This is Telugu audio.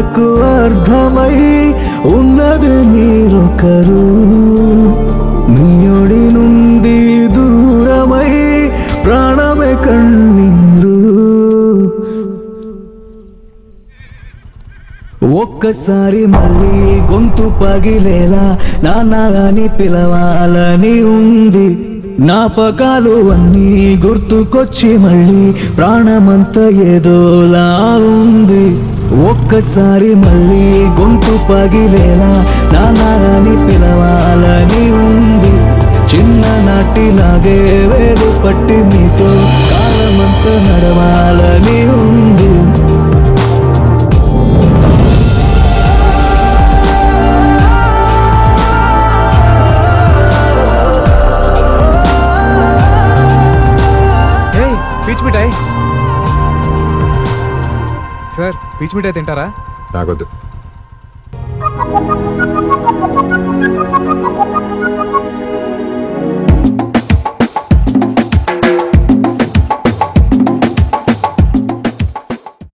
నాకు అర్థమై ఉన్నది మీరొకరు. నీడి నుండి దూరమై ప్రాణమే కన్నీరు. ఒక్కసారి మళ్ళీ గొంతు పగిలేలా నాన్న అని పిలవాలని ఉంది. జ్ఞాపకాలు అన్నీ గుర్తుకొచ్చి మళ్ళీ ప్రాణమంతా ఏదోలా ఉంది. ఒక్కసారి మళ్ళీ గొంతు పగిలేలా నాన్న అని పిలవాలని ఉంది. చిన్ననాటిలాగే వేలు పట్టి మీతో కాలమంతా నడవాలని ఉంది. పీచ్ మిఠాయి సార్, పీచ్ మిఠాయి తింటారా? నాకొద్దు.